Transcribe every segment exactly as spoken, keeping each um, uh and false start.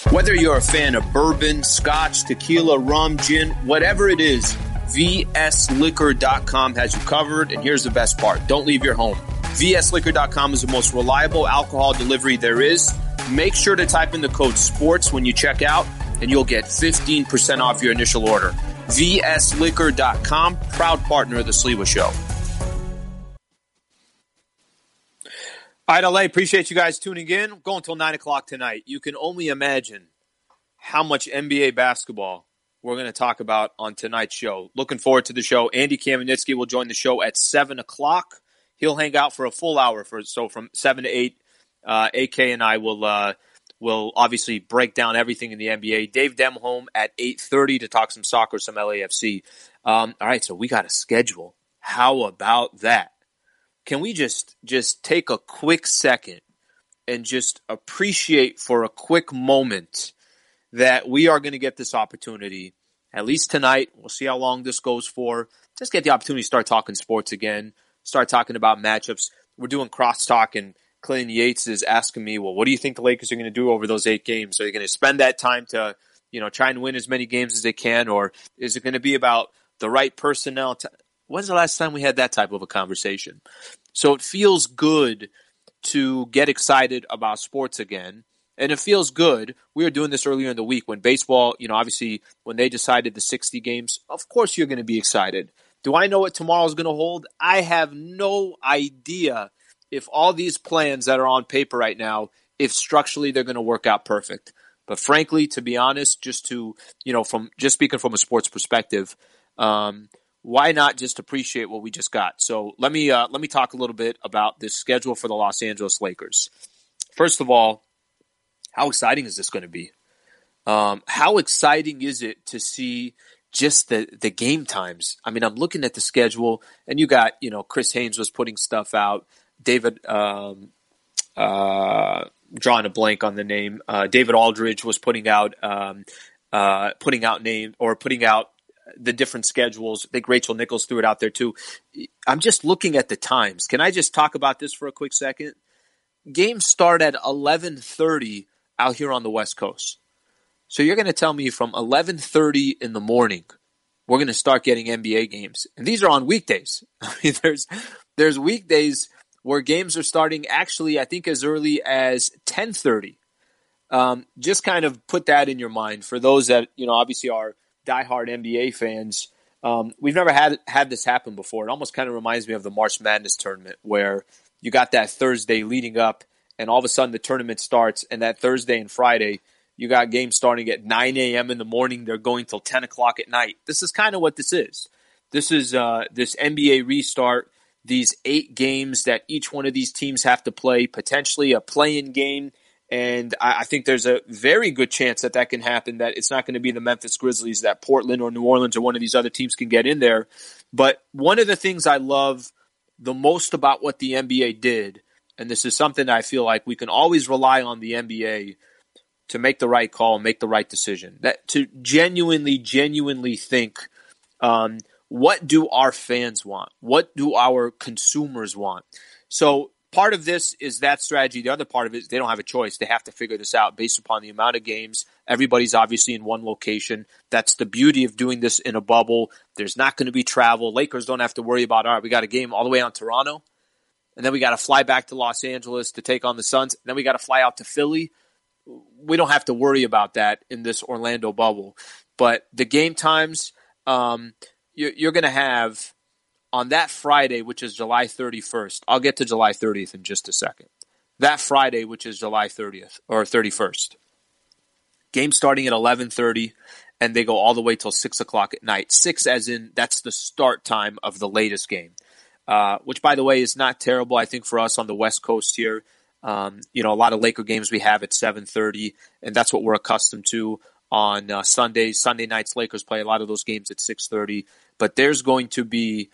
Whether you're a fan of bourbon, scotch, tequila, rum, gin, whatever it is, V S Liquor dot com has you covered. And here's the best part. Don't leave your home. V S Liquor dot com is the most reliable alcohol delivery there is. Make sure to type in the code SPORTS when you check out, and you'll get fifteen percent off your initial order. V S Liquor dot com, proud partner of the Sliwa Show. All right, L A, appreciate you guys tuning in. Going until nine o'clock tonight. You can only imagine how much N B A basketball we're going to talk about on tonight's show. Looking forward to the show. Andy Kamenetsky will join the show at seven o'clock. He'll hang out for a full hour, for so from seven to eight. Uh, A K and I will uh, will obviously break down everything in the N B A. Dave Demholm at eight thirty to talk some soccer, some L A F C. Um, all right, so we got a schedule. How about that? Can we just just take a quick second and just appreciate for a quick moment that we are going to get this opportunity, at least tonight. We'll see how long this goes for. Just get the opportunity to start talking sports again, start talking about matchups. We're doing crosstalk, and Clinton Yates is asking me, well, what do you think the Lakers are going to do over those eight games? Are they going to spend that time to, you know, try and win as many games as they can, or is it going to be about the right personnel? To, when's the last time we had that type of a conversation? So it feels good to get excited about sports again. And it feels good. We were doing this earlier in the week when baseball, you know, obviously when they decided the sixty games, of course you're going to be excited. Do I know what tomorrow is going to hold? I have no idea if all these plans that are on paper right now, if structurally they're going to work out perfect. But frankly, to be honest, just to, you know, from just speaking from a sports perspective, um, why not just appreciate what we just got? So let me uh, let me talk a little bit about this schedule for the Los Angeles Lakers. First of all, how exciting is this going to be? Um, how exciting is it to see just the, the game times? I mean, I'm looking at the schedule, and you got, you know, Chris Haynes was putting stuff out. David, um, uh, drawing a blank on the name. Uh, David Aldridge was putting out, um, uh, putting out name or putting out the different schedules. I think Rachel Nichols threw it out there too. I'm just looking at the times. Can I just talk about this for a quick second? Games start at eleven thirty out here on the West Coast. So you're going to tell me from eleven thirty in the morning, we're going to start getting N B A games. And these are on weekdays. I mean, there's there's weekdays where games are starting actually, I think, as early as ten thirty. Um, just kind of put that in your mind for those that, you know, obviously are diehard N B A fans. Um, we've never had had this happen before. It almost kind of reminds me of the March Madness tournament where you got that Thursday leading up, and all of a sudden the tournament starts, and that Thursday and Friday, you got games starting at nine a.m. in the morning. They're going till ten o'clock at night. This is kind of what this is. This is uh, this N B A restart, these eight games that each one of these teams have to play, potentially a play-in game. And I, I think there's a very good chance that that can happen, that it's not going to be the Memphis Grizzlies, that Portland or New Orleans or one of these other teams can get in there. But one of the things I love the most about what the N B A did, and this is something I feel like we can always rely on the N B A to make the right call, make the right decision, that to genuinely, genuinely think, um, what do our fans want? What do our consumers want? So part of this is that strategy. The other part of it is they don't have a choice. They have to figure this out based upon the amount of games. Everybody's obviously in one location. That's the beauty of doing this in a bubble. There's not going to be travel. Lakers don't have to worry about, all right, we got a game all the way on Toronto, and then we got to fly back to Los Angeles to take on the Suns, and then we got to fly out to Philly. We don't have to worry about that in this Orlando bubble. But the game times, um, you're, you're going to have on that Friday, which is July thirty-first. I'll get to July thirtieth in just a second. That Friday, which is July thirtieth or thirty-first. Game starting at eleven thirty, and they go all the way till six o'clock at night. six as in that's the start time of the latest game, uh, which, by the way, is not terrible, I think, for us on the West Coast here. Um, you know, a lot of Laker games we have at seven thirty, and that's what we're accustomed to on uh, Sundays. Sunday nights, Lakers play a lot of those games at six thirty. But there's going to be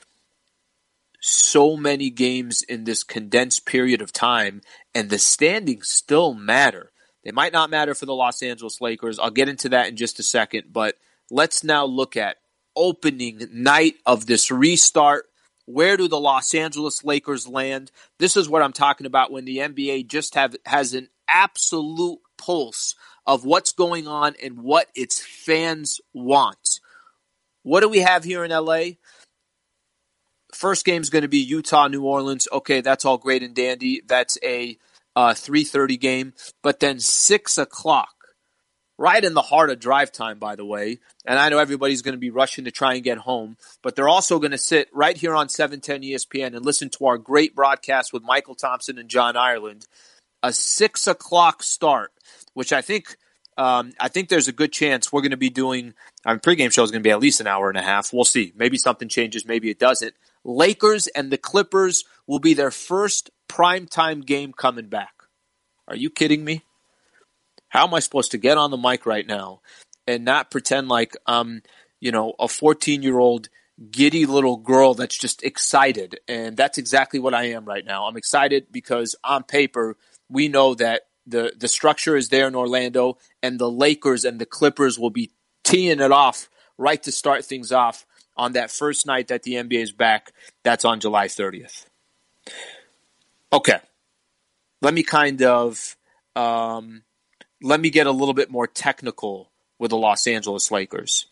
so many games in this condensed period of time, and the standings still matter. They might not matter for the Los Angeles Lakers. I'll get into that in just a second, but let's now look at opening night of this restart. Where do the Los Angeles Lakers land? This is what I'm talking about when the N B A just have has an absolute pulse of what's going on and what its fans want. What do we have here in L A? First game is going to be Utah, New Orleans. Okay, that's all great and dandy. That's a uh, three thirty game. But then six o'clock, right in the heart of drive time, by the way. And I know everybody's going to be rushing to try and get home. But they're also going to sit right here on seven ten E S P N and listen to our great broadcast with Michael Thompson and John Ireland. A six o'clock start, which I think um, I think there's a good chance we're going to be doing. Our pregame show is going to be at least an hour and a half. We'll see. Maybe something changes. Maybe it doesn't. Lakers and the Clippers will be their first primetime game coming back. Are you kidding me? How am I supposed to get on the mic right now and not pretend like I'm, you know, a fourteen-year-old giddy little girl that's just excited? And that's exactly what I am right now. I'm excited because on paper, we know that the, the structure is there in Orlando, and the Lakers and the Clippers will be teeing it off right to start things off on that first night that the N B A is back. That's on July thirtieth. Okay. Let me kind of um, let me get a little bit more technical with the Los Angeles Lakers.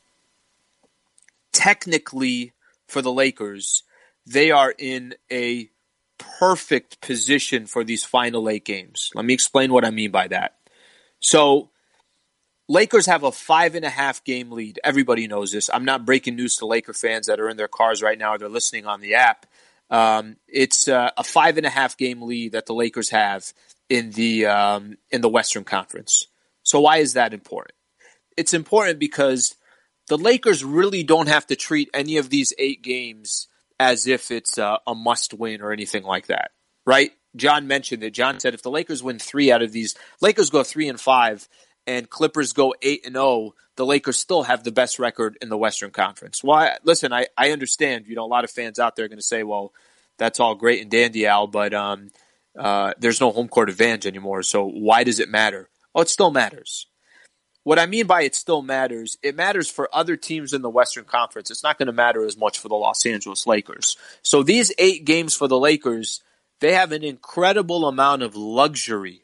Technically, for the Lakers, they are in a perfect position for these final eight games. Let me explain what I mean by that. So, Lakers have a five and a half game lead. Everybody knows this. I'm not breaking news to Laker fans that are in their cars right now or they're listening on the app. Um, it's uh, a five and a half game lead that the Lakers have in the um, in the Western Conference. So why is that important? It's important because the Lakers really don't have to treat any of these eight games as if it's a, a must-win or anything like that, right? John mentioned it. John said if the Lakers win three out of these, Lakers go three and five, and Clippers go eight and zero, the Lakers still have the best record in the Western Conference. Well, listen, I, I understand. You know, a lot of fans out there are going to say, "Well, that's all great and dandy, Al, but um, uh, there's no home court advantage anymore. So why does it matter?" Oh, it still matters. What I mean by it still matters, it matters for other teams in the Western Conference. It's not going to matter as much for the Los Angeles Lakers. So these eight games for the Lakers, they have an incredible amount of luxury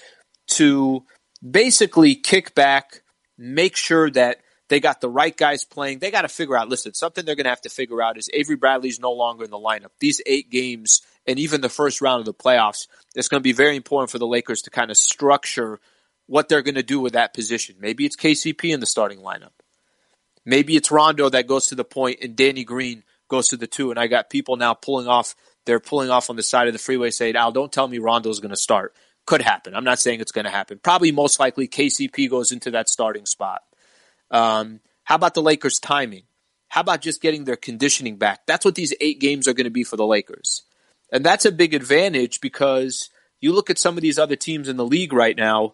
to basically kick back, make sure that they got the right guys playing. They got to figure out, listen, something they're going to have to figure out is Avery Bradley's no longer in the lineup. These eight games and even the first round of the playoffs, it's going to be very important for the Lakers to kind of structure what they're going to do with that position. Maybe it's K C P in the starting lineup. Maybe it's Rondo that goes to the point and Danny Green goes to the two. And I got people now pulling off, they're pulling off on the side of the freeway saying, Al, don't tell me Rondo's going to start. Could happen. I'm not saying it's going to happen. Probably most likely K C P goes into that starting spot. Um, how about the Lakers' timing? How about just getting their conditioning back? That's what these eight games are going to be for the Lakers. And that's a big advantage because you look at some of these other teams in the league right now,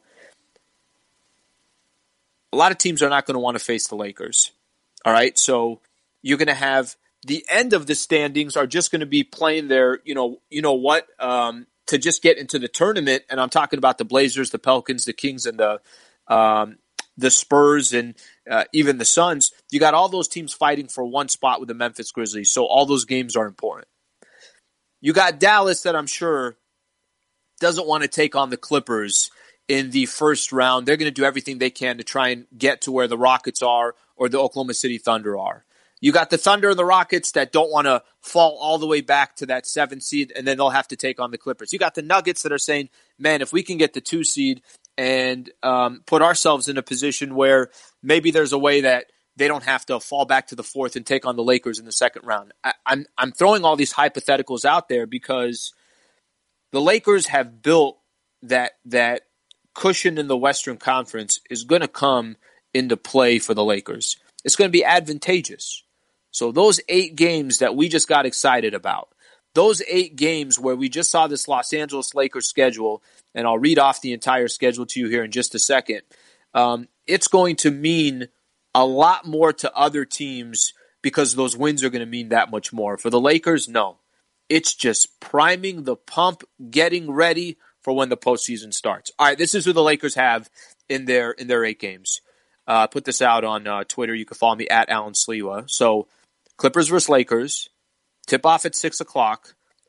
a lot of teams are not going to want to face the Lakers. All right, so you're going to have the end of the standings are just going to be playing their, you know, you know what, um, to just get into the tournament. And I'm talking about the Blazers, the Pelicans, the Kings, and the um, the Spurs, and uh, even the Suns. You got all those teams fighting for one spot with the Memphis Grizzlies. So all those games are important. You got Dallas that I'm sure doesn't want to take on the Clippers in the first round. They're going to do everything they can to try and get to where the Rockets are or the Oklahoma City Thunder are. You got the Thunder and the Rockets that don't want to fall all the way back to that seventh seed, and then they'll have to take on the Clippers. You got the Nuggets that are saying, man, if we can get the two seed and um, put ourselves in a position where maybe there's a way that they don't have to fall back to the fourth and take on the Lakers in the second round. I, I'm I'm throwing all these hypotheticals out there because the Lakers have built that that cushion in the Western Conference is going to come into play for the Lakers. It's going to be advantageous. So those eight games that we just got excited about, those eight games where we just saw this Los Angeles Lakers schedule, and I'll read off the entire schedule to you here in just a second, um, it's going to mean a lot more to other teams because those wins are going to mean that much more. For the Lakers, no. It's just priming the pump, getting ready for when the postseason starts. All right, this is who the Lakers have in their in their eight games. Uh, put this out on uh, Twitter. You can follow me at Alan Sliwa. So Clippers versus Lakers, tip-off at six o'clock.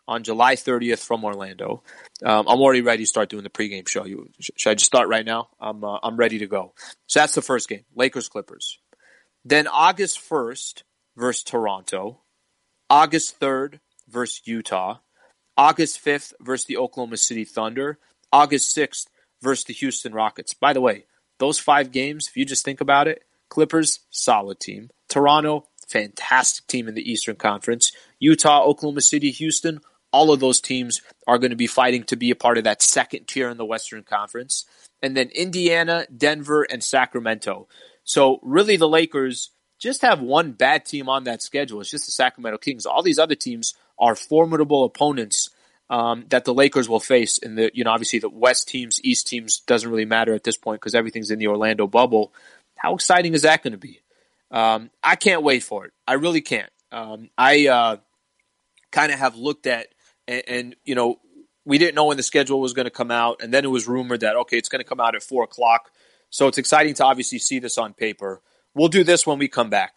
on July thirtieth from Orlando. Um, I'm already ready to start doing the pregame show. You, should I just start right now? I'm uh, I'm ready to go. So that's the first game, Lakers Clippers. Then August first versus Toronto. August third versus Utah. August fifth versus the Oklahoma City Thunder. August sixth versus the Houston Rockets. By the way, those five games, if you just think about it, Clippers, solid team. Toronto, fantastic team in the Eastern Conference. Utah, Oklahoma City, Houston, all of those teams are going to be fighting to be a part of that second tier in the Western Conference. And then Indiana, Denver, and Sacramento. So really the Lakers just have one bad team on that schedule. It's just the Sacramento Kings. All these other teams are formidable opponents um, that the Lakers will face. In the, you know, obviously the West teams, East teams doesn't really matter at this point because everything's in the Orlando bubble. How exciting is that going to be? Um, I can't wait for it. I really can't. Um, I uh, kind of have looked at, and, and, you know, we didn't know when the schedule was going to come out, and then it was rumored that, okay, it's going to come out at four o'clock. So it's exciting to obviously see this on paper. We'll do this when we come back.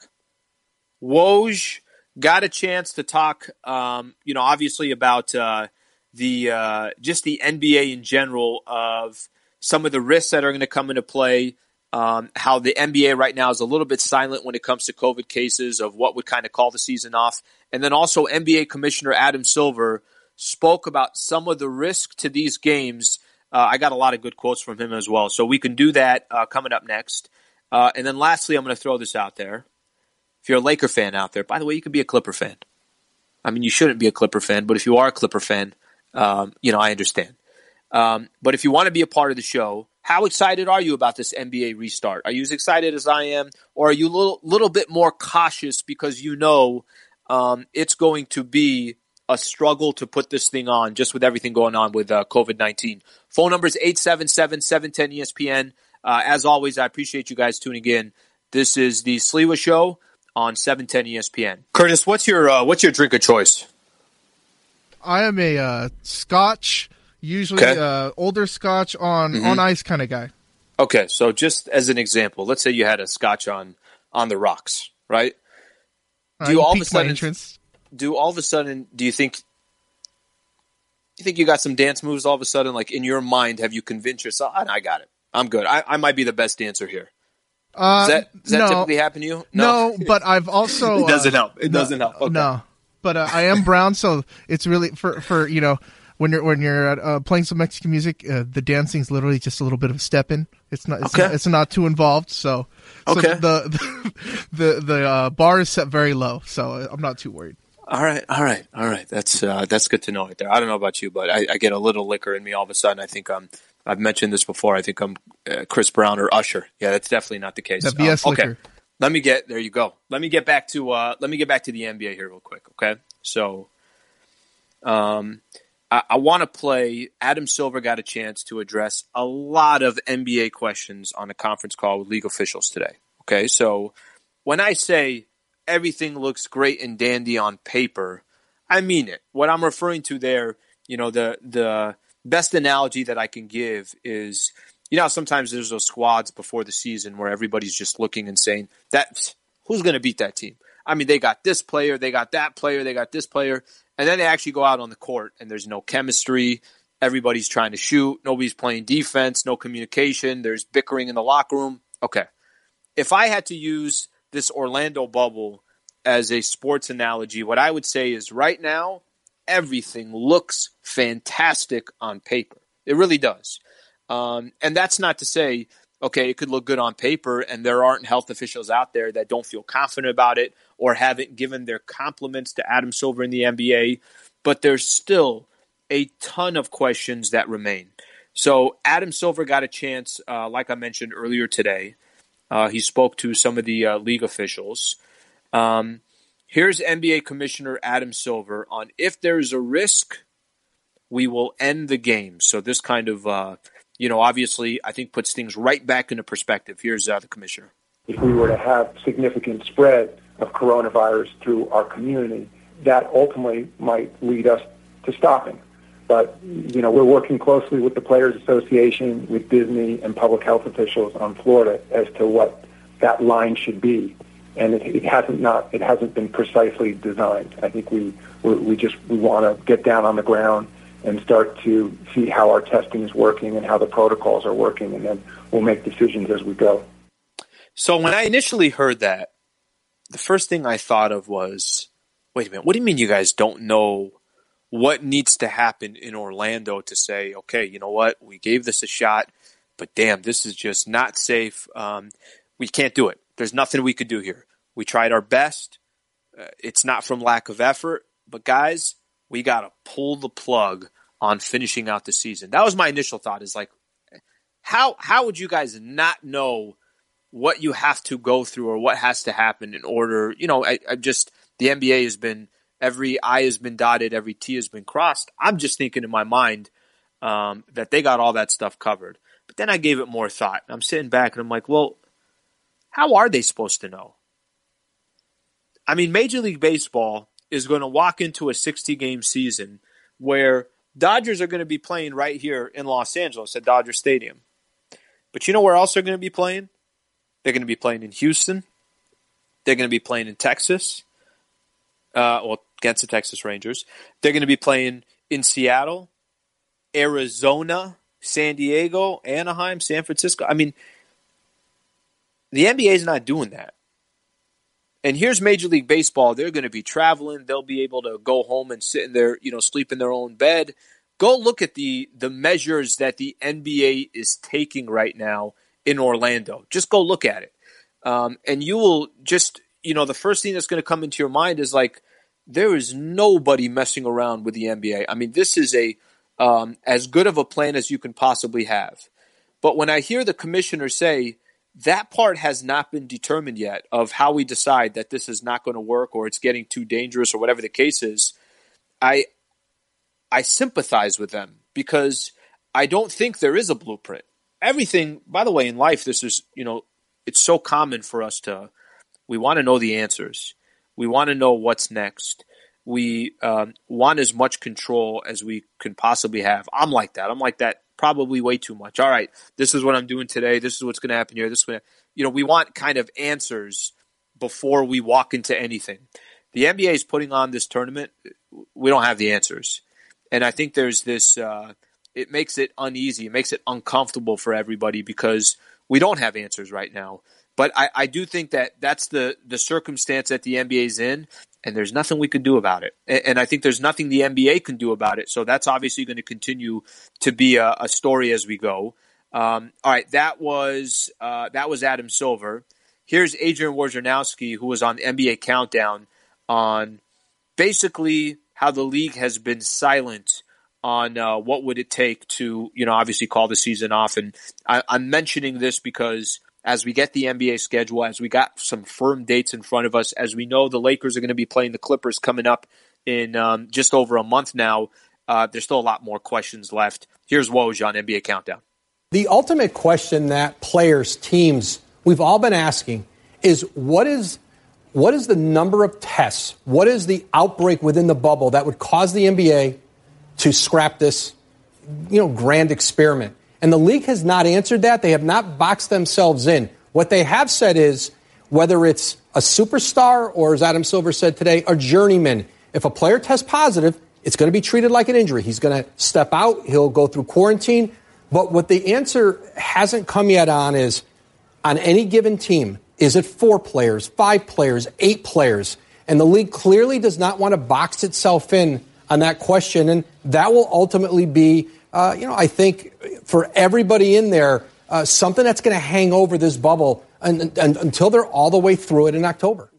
Woj got a chance to talk, um, you know, obviously about uh, the uh, just the N B A in general, of some of the risks that are going to come into play. Um, how the N B A right now is a little bit silent when it comes to COVID cases, of what would kind of call the season off. And then also N B A Commissioner Adam Silver spoke about some of the risk to these games. Uh, I got a lot of good quotes from him as well. So we can do that uh, coming up next. Uh, and then lastly, I'm going to throw this out there. If you're a Laker fan out there, by the way, you could be a Clipper fan. I mean, you shouldn't be a Clipper fan, but if you are a Clipper fan, um, you know, I understand. Um, but if you want to be a part of the show, how excited are you about this N B A restart? Are you as excited as I am, or are you a little, little bit more cautious because you know um, it's going to be a struggle to put this thing on, just with everything going on with uh, COVID nineteen? Phone number is eight seven seven, seven one zero, E S P N. Uh, as always, I appreciate you guys tuning in. This is the Sliwa Show on seven ten E S P N. Curtis, what's your uh, what's your drink of choice? I am a uh, Scotch, usually okay. uh, older Scotch on, mm-hmm. on ice kind of guy. Okay, so just as an example, let's say you had a Scotch on on the rocks, right? Do you uh, all of a sudden do all of a sudden do you think you think you got some dance moves all of a sudden? Like in your mind, have you convinced yourself? I, I got it. I'm good. I, I might be the best dancer here. Uh, does that, does that no. typically happen to you? No, no but I've also... it doesn't uh, help. It no, doesn't help. Okay. No, but uh, I am brown, so it's really, for, for you know, when you're when you're uh, playing some Mexican music, uh, the dancing is literally just a little bit of a step in. It's not. It's, okay. not, it's not too involved. So, so okay. the the the, the uh, bar is set very low, so I'm not too worried. All right, all right, all right. That's uh, that's good to know right there. I don't know about you, but I, I get a little liquor in me all of a sudden. I think I'm. I've mentioned this before. I think I'm uh, Chris Brown or Usher. Yeah, that's definitely not the case. That B S um, okay. liquor. Let me get there. You go. Let me get back to uh, let me get back to the N B A here real quick. Okay, so um, I, I want to play. Adam Silver got a chance to address a lot of N B A questions on a conference call with league officials today. Okay, so when I say everything looks great and dandy on paper, I mean it. What I'm referring to there, you know, the the best analogy that I can give is, you know, sometimes there's those squads before the season where everybody's just looking and saying, that who's going to beat that team? I mean, they got this player, they got that player, they got this player, and then they actually go out on the court and there's no chemistry. Everybody's trying to shoot. Nobody's playing defense, no communication. There's bickering in the locker room. Okay. If I had to use this Orlando bubble as a sports analogy, what I would say is right now, everything looks fantastic on paper. It really does. Um, and that's not to say, okay, it could look good on paper and there aren't health officials out there that don't feel confident about it or haven't given their compliments to Adam Silver in the N B A, but there's still a ton of questions that remain. So Adam Silver got a chance, uh, like I mentioned earlier today. Uh, he spoke to some of the uh, league officials. Um, Here's N B A Commissioner Adam Silver on if there's a risk, we will end the game. So this kind of, uh, you know, obviously I think puts things right back into perspective. Here's uh, the commissioner. If we were to have significant spread of coronavirus through our community, that ultimately might lead us to stopping. But, you know, we're working closely with the Players Association, with Disney, and public health officials on Florida as to what that line should be. and it, it hasn't not it hasn't been precisely designed. I think we we're, we just we want to get down on the ground and start to see how our testing is working and how the protocols are working, and then we'll make decisions as we go. So when I initially heard that, the first thing I thought of was, wait a minute, what do you mean you guys don't know what needs to happen in Orlando to say, okay, you know what, we gave this a shot, but damn, this is just not safe. Um, we can't do it. There's nothing we could do here. We tried our best. Uh, it's not from lack of effort, but guys, we got to pull the plug on finishing out the season. That was my initial thought, is like, how how would you guys not know what you have to go through or what has to happen in order, you know, I, I just, the N B A has been, every I has been dotted, every T has been crossed. I'm just thinking in my mind um, that they got all that stuff covered. But then I gave it more thought. I'm sitting back and I'm like, well, how are they supposed to know? I mean, Major League Baseball is going to walk into a sixty-game season where Dodgers are going to be playing right here in Los Angeles at Dodger Stadium. But you know where else they're going to be playing? They're going to be playing in Houston. They're going to be playing in Texas. Uh, well, against the Texas Rangers. They're going to be playing in Seattle, Arizona, San Diego, Anaheim, San Francisco. I mean, the N B A is not doing that. And here's Major League Baseball. They're going to be traveling. They'll be able to go home and sit in their, you know, sleep in their own bed. Go look at the the measures that the N B A is taking right now in Orlando. Just go look at it. Um, and you will just, you know, the first thing that's going to come into your mind is like, there is nobody messing around with the N B A. I mean, this is a um, as good of a plan as you can possibly have. But when I hear the commissioner say that part has not been determined yet of how we decide that this is not going to work or it's getting too dangerous or whatever the case is, I I sympathize with them because I don't think there is a blueprint. Everything, by the way, in life, this is, you know, it's so common for us to, we want to know the answers. We want to know what's next. We um, want as much control as we can possibly have. I'm like that. I'm like that probably way too much. All right, this is what I'm doing today. This is what's going to happen here. This is gonna, you know, we want kind of answers before we walk into anything. The N B A is putting on this tournament. We don't have the answers. And I think there's this, uh, it makes it uneasy. It makes it uncomfortable for everybody because we don't have answers right now. But I, I do think that that's the, the circumstance that the N B A is in, and there's nothing we can do about it. And, and I think there's nothing the N B A can do about it. So that's obviously going to continue to be a, a story as we go. Um, all right, that was uh, that was Adam Silver. Here's Adrian Wojnarowski, who was on the N B A Countdown on basically how the league has been silent on uh, what would it take to, you know, obviously call the season off. And I, I'm mentioning this because as we get the N B A schedule, as we got some firm dates in front of us, as we know the Lakers are going to be playing the Clippers coming up in um, just over a month now, uh, there's still a lot more questions left. Here's Woj on N B A Countdown. The ultimate question that players, teams, we've all been asking is what is what is the number of tests? What is the outbreak within the bubble that would cause the N B A to scrap this, you know, grand experiment? And the league has not answered that. They have not boxed themselves in. What they have said is whether it's a superstar or, as Adam Silver said today, a journeyman, if a player tests positive, it's going to be treated like an injury. He's going to step out. He'll go through quarantine. But what the answer hasn't come yet on is, on any given team, is it four players, five players, eight players? And the league clearly does not want to box itself in on that question. And that will ultimately be, uh, you know, I think for everybody in there, uh, something that's going to hang over this bubble and, and, until they're all the way through it in October.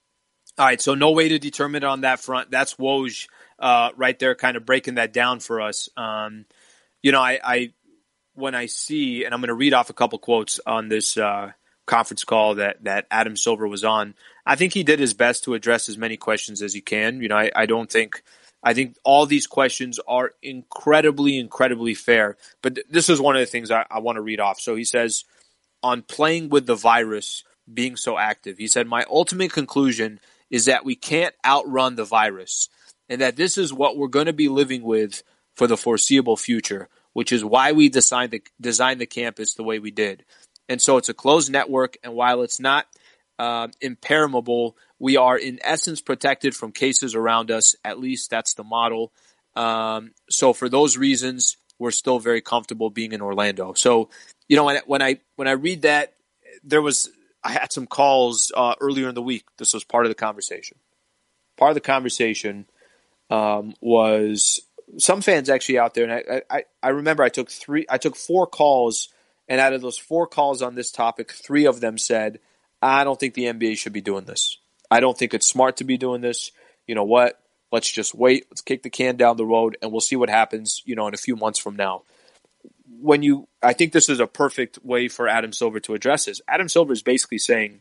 All right, so no way to determine it on that front. That's Woj uh, right there kind of breaking that down for us. Um, you know, I, I when I see, and I'm going to read off a couple quotes on this uh, conference call that, that Adam Silver was on, I think he did his best to address as many questions as he can. You know, I, I don't think – I think all these questions are incredibly, incredibly fair. But th- this is one of the things I, I want to read off. So he says, on playing with the virus being so active, he said, my ultimate conclusion is that we can't outrun the virus and that this is what we're going to be living with for the foreseeable future, which is why we designed the, designed the campus the way we did. And so it's a closed network, and while it's not uh, impermeable. We are, in essence, protected from cases around us. At least that's the model. Um, so for those reasons, we're still very comfortable being in Orlando. So, you know, when, when I when I read that, there was I had some calls uh, earlier in the week. This was part of the conversation. Part of the conversation um, was some fans actually out there, and I, I I remember I took three, I took four calls, and out of those four calls on this topic, three of them said, "I don't think the N B A should be doing this. I don't think it's smart to be doing this. You know what? Let's just wait. Let's kick the can down the road, and we'll see what happens, you know, in a few months from now." When you, I think this is a perfect way for Adam Silver to address this. Adam Silver is basically saying,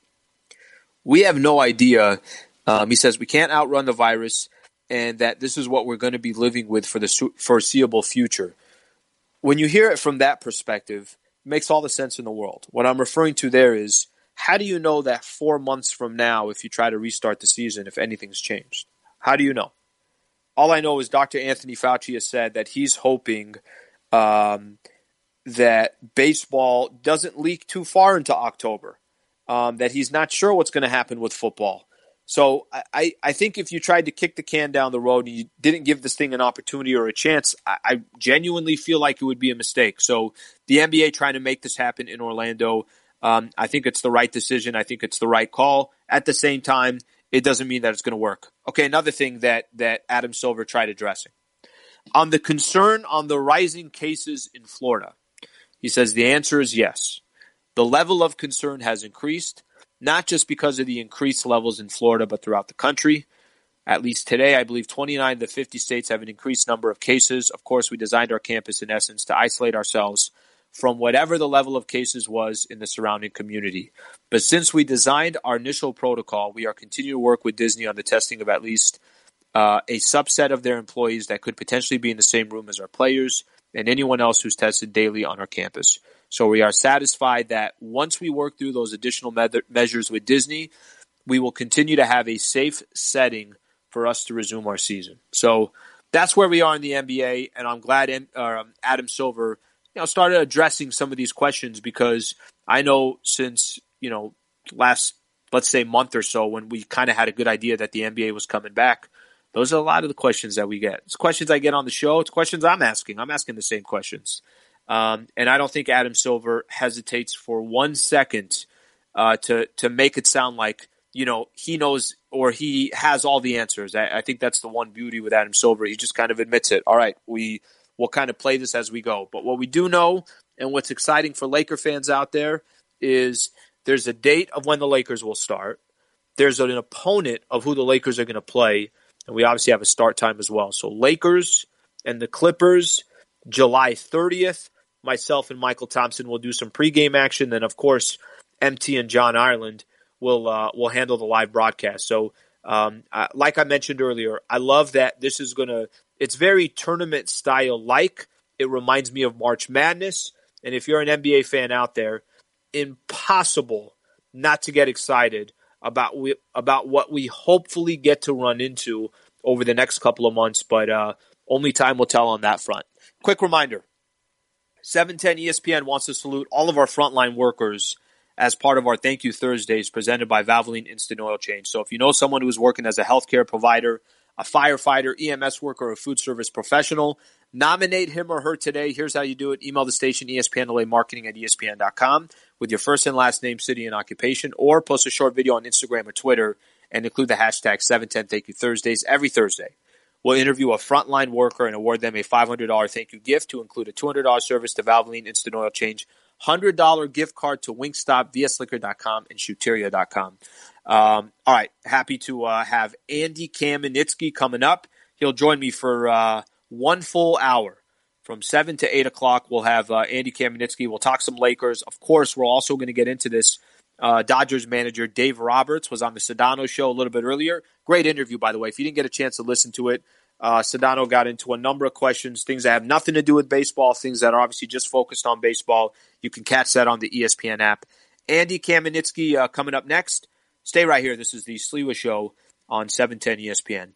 we have no idea. Um, he says we can't outrun the virus, and that this is what we're going to be living with for the foreseeable future. When you hear it from that perspective, it makes all the sense in the world. What I'm referring to there is, how do you know that four months from now, if you try to restart the season, if anything's changed? How do you know? All I know is Doctor Anthony Fauci has said that he's hoping um, that baseball doesn't leak too far into October, um, that he's not sure what's going to happen with football. So I, I think if you tried to kick the can down the road and you didn't give this thing an opportunity or a chance, I, I genuinely feel like it would be a mistake. So the N B A trying to make this happen in Orlando, um, I think it's the right decision. I think it's the right call. At the same time, it doesn't mean that it's going to work. Okay, another thing that, that Adam Silver tried addressing. On the concern on the rising cases in Florida, he says the answer is yes. The level of concern has increased, not just because of the increased levels in Florida, but throughout the country. At least today, I believe twenty-nine of the fifty states have an increased number of cases. Of course, we designed our campus, in essence, to isolate ourselves from whatever the level of cases was in the surrounding community. But since we designed our initial protocol, we are continuing to work with Disney on the testing of at least uh, a subset of their employees that could potentially be in the same room as our players and anyone else who's tested daily on our campus. So we are satisfied that once we work through those additional me- measures with Disney, we will continue to have a safe setting for us to resume our season. So that's where we are in the N B A, and I'm glad uh, Adam Silver you know, started addressing some of these questions, because I know since, you know, last, let's say, month or so, when we kind of had a good idea that the N B A was coming back, those are a lot of the questions that we get. It's questions I get on the show. It's questions I'm asking. I'm asking the same questions. Um, and I don't think Adam Silver hesitates for one second uh, to to make it sound like, you know, he knows or he has all the answers. I, I think that's the one beauty with Adam Silver. He just kind of admits it. All right, we will kind of play this as we go. But what we do know, and what's exciting for Laker fans out there, is there's a date of when the Lakers will start. There's an opponent of who the Lakers are going to play, and we obviously have a start time as well. So Lakers and the Clippers, July thirtieth. Myself and Michael Thompson will do some pregame action. Then, of course, M T and John Ireland will uh, will handle the live broadcast. So, um, uh, like I mentioned earlier, I love that this is going to – it's very tournament style-like. It reminds me of March Madness. And if you're an N B A fan out there, impossible not to get excited about we, about what we hopefully get to run into over the next couple of months. But uh, only time will tell on that front. Quick reminder. seven ten E S P N wants to salute all of our frontline workers as part of our Thank You Thursdays presented by Valvoline Instant Oil Change. So if you know someone who's working as a healthcare provider, a firefighter, E M S worker, or a food service professional, nominate him or her today. Here's how you do it. Email the station E S P N L A marketing at E S P N dot com with your first and last name, city, and occupation, or post a short video on Instagram or Twitter and include the hashtag seven ten Thank You Thursdays every Thursday. We'll interview a frontline worker and award them a five hundred dollars thank you gift to include a two hundred dollars service to Valvoline Instant Oil Change, one hundred dollars gift card to Wingstop, V S Liquor dot com, and Shooteria dot com. Um, all right, happy to uh, have Andy Kamenetsky coming up. He'll join me for uh, one full hour. From seven to eight o'clock, we'll have uh, Andy Kamenetsky. We'll talk some Lakers. Of course, we're also going to get into this. Uh, Dodgers manager Dave Roberts was on the Sedano show a little bit earlier. Great interview, by the way. If you didn't get a chance to listen to it, uh, Sedano got into a number of questions, things that have nothing to do with baseball, things that are obviously just focused on baseball. You can catch that on the E S P N app. Andy Kamenetsky uh, coming up next. Stay right here. This is the Sliwa Show on seven ten E S P N.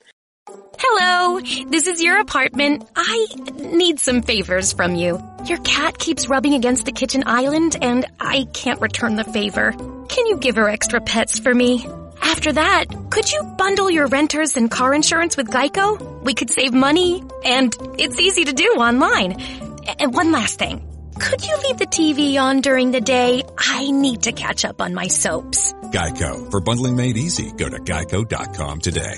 Hello, this is your apartment. I need some favors from you. Your cat keeps rubbing against the kitchen island, and I can't return the favor. can you give her extra pets for me? After that, could you bundle your renters and car insurance with Geico? We could save money, and it's easy to do online. And one last thing. Could you leave the T V on during the day? I need to catch up on my soaps. Geico. For bundling made easy, go to geico dot com today.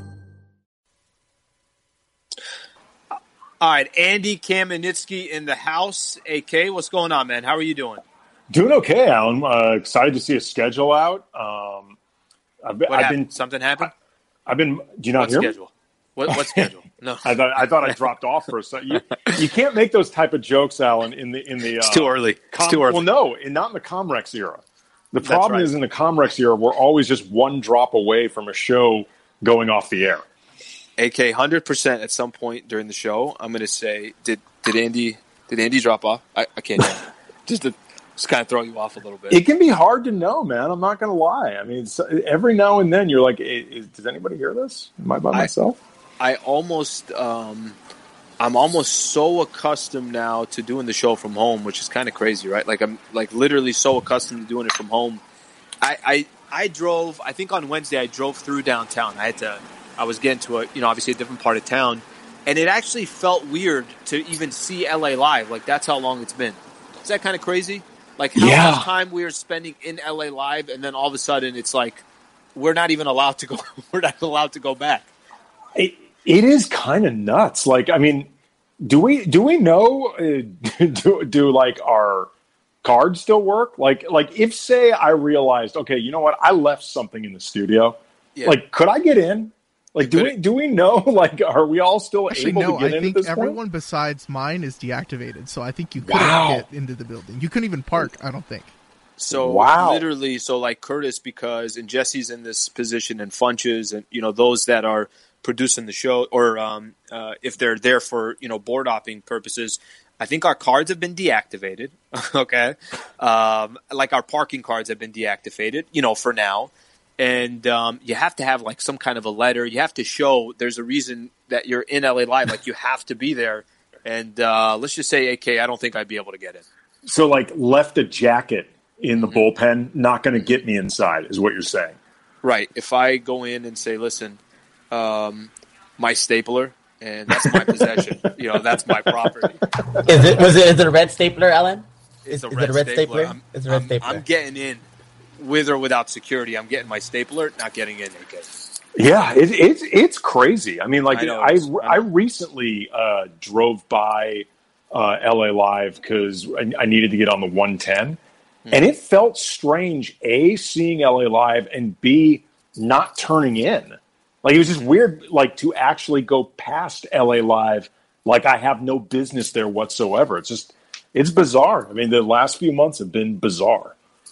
All right, Andy Kamenetsky in the house. A K, what's going on, man? How are you doing? Doing okay, Alan. Uh, excited to see a schedule out. Um, I've, what I've happened? been Something happened? I, I've been. Do you not what hear schedule? me? What, what schedule? No, I thought I thought I dropped off for a second. You, you can't make those type of jokes, Alan. In the in the uh, it's too early. Com- it's too early. Well, no, and not in the Comrex era. The That's problem right. is in the Comrex era, we're always just one drop away from a show going off the air. A K, one hundred percent at some point during the show, I'm going to say, did did Andy did Andy drop off? I, I can't hear. just to just kind of throw you off a little bit. It can be hard to know, man. I'm not going to lie. I mean, it's, every now and then you're like, is, does anybody hear this? Am I by I, myself? I almost, um, I'm almost so accustomed now to doing the show from home, which is kind of crazy, right? Like I'm like literally so accustomed to doing it from home. I, I, I drove, I think on Wednesday I drove through downtown. I had to, I was getting to a, you know, obviously a different part of town, and it actually felt weird to even see L A live. Like that's how long it's been. Is that kind of crazy? Like how Yeah. much time we were spending in L A live, and then all of a sudden it's like we're not even allowed to go. We're not allowed to go back. It, it is kind of nuts. Like, I mean, do we do we know? Uh, do do like our cards still work? Like, like if say I realized, okay, you know what, I left something in the studio. Yeah. Like, could I get in? Like, do Could we it- do we know? Like, are we all still Actually, able no. to get I in think at this everyone point? besides mine is deactivated, so I think you couldn't Wow. get into the building. You couldn't even park. I don't think. So Wow. literally, so like Curtis, because and Jesse's in this position, and Funches, and you know those that are producing the show, or um, uh, if they're there for you know board hopping purposes, I think our cards have been deactivated. Okay, um, like our parking cards have been deactivated. You know, for now, and um, you have to have like some kind of a letter. You have to show there's a reason that you're in L A Live. Like you have to be there. And uh, let's just say, A K, I don't think I'd be able to get in. So, like, left a jacket in the bullpen, not going to get me inside, is what you're saying. Right. If I go in and say, listen, um, my stapler, and that's my possession, you know, that's my property. Is it was it is it a red stapler, Ellen? It's Is, a is red it a red stapler. stapler? I'm, It's a red I'm, stapler. I'm getting in with or without security. I'm getting my stapler, not getting in, A K. Yeah, it, it's it's crazy. I mean, like I know, I, it's- I, I know. recently uh, drove by uh, L A Live because I, I needed to get on the one ten, Hmm. and it felt strange. A, seeing L A Live, and B, not turning in. Like it was just weird, like to actually go past L A Live, like I have no business there whatsoever. It's just it's bizarre. I mean, the last few months have been bizarre.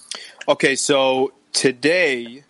Okay, so today